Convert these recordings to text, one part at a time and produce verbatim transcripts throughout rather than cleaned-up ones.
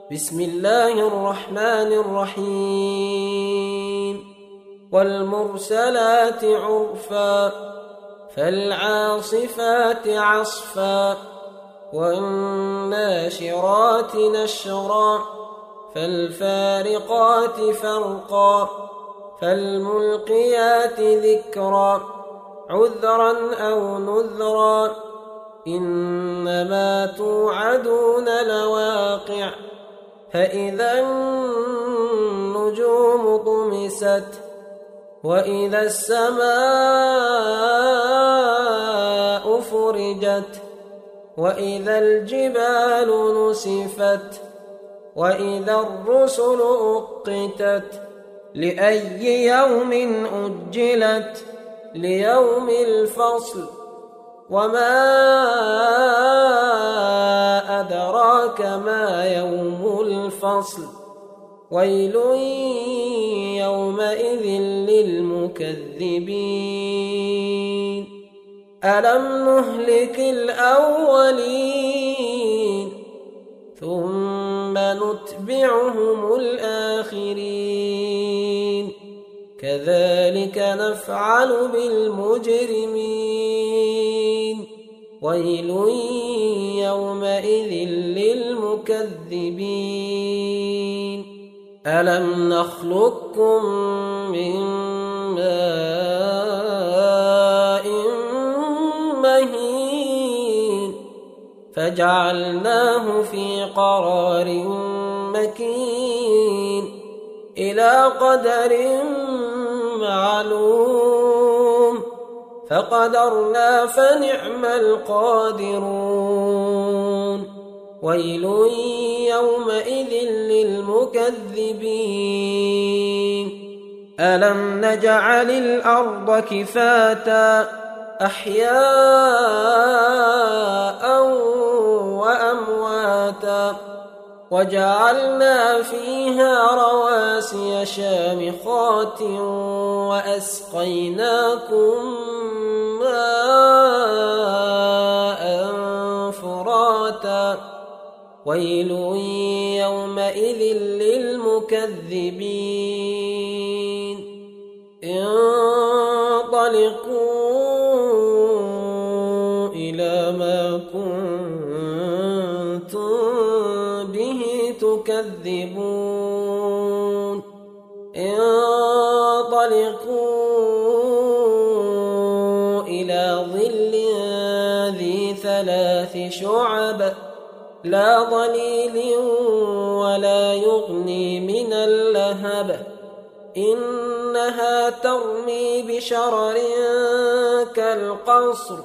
بسم الله الرحمن الرحيم والمرسلات عرفا فالعاصفات عصفا والناشرات نشرا فالفارقات فرقا فالملقيات ذكرا عذرا أو نذرا إنما توعدون لواقع فإذا النجوم طمست وإذا السماء فرجت وإذا الجبال نسفت وإذا الرسل أقتت لأي يوم أجلت ليوم الفصل وما أدراك ما يوم الفصل ويل يومئذ للمكذبين ألم نهلك الأولين ثم نتبعهم الآخرين كذلك نفعل بالمجرمين ويل يومئذ للمكذبين ألم نخلقكم من ماء مهين فجعلناه في قرار مكين إلى قدر معلوم فقدرنا فنعم القادرون ويل يومئذ للمكذبين ألم نجعل الأرض كفاتا أحياء وأمواتا وجعلنا فيها رواسي شامخات وأسقيناكم ماء فراتا ويل يومئذ للمكذبين انطلقوا إلى ما كنتم به تكذبون انطلقوا إلى ظل ذي ثلاث شعب لا ظليل ولا يغني من اللهب إنها ترمي بشرر كالقصر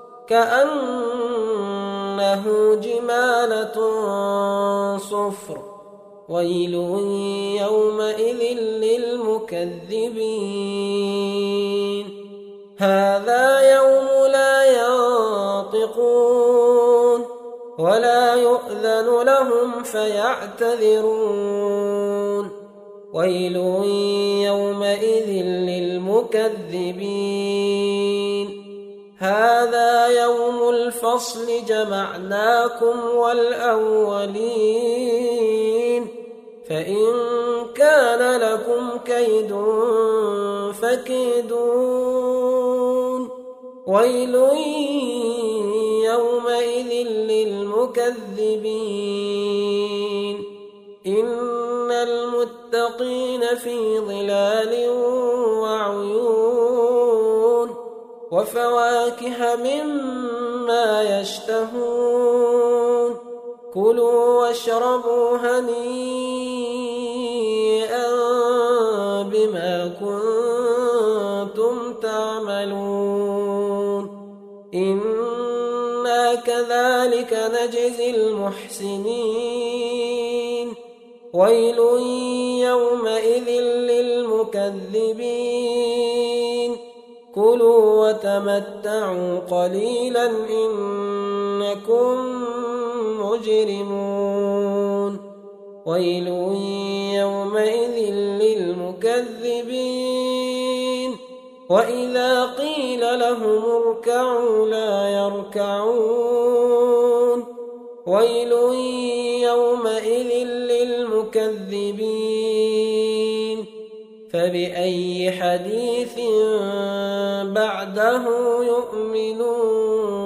كأنه جمالة صفر ويل يومئذ للمكذبين هذا يوم لا ينطقون ولا يؤذن لهم فيعتذرون ويل يومئذ للمكذبين هذا يوم الفصل جمعناكم والأولين فإن كان لكم كيد فكيدون ويل يومئذ للمكذبين إن المتقين في ظلال وعيون وفواكه مما يشتهون كلوا واشربوا هنيئا بما كنتم تعملون إنا كذلك نجزي المحسنين ويل يومئذ للمكذبين كلوا وتمتعوا قليلا إنكم مجرمون ويل يومئذ للمكذبين وإذا قيل لهم اركعوا لا يركعون ويل يومئذ للمكذبين المكذبين فبأي حديث بعده يؤمنون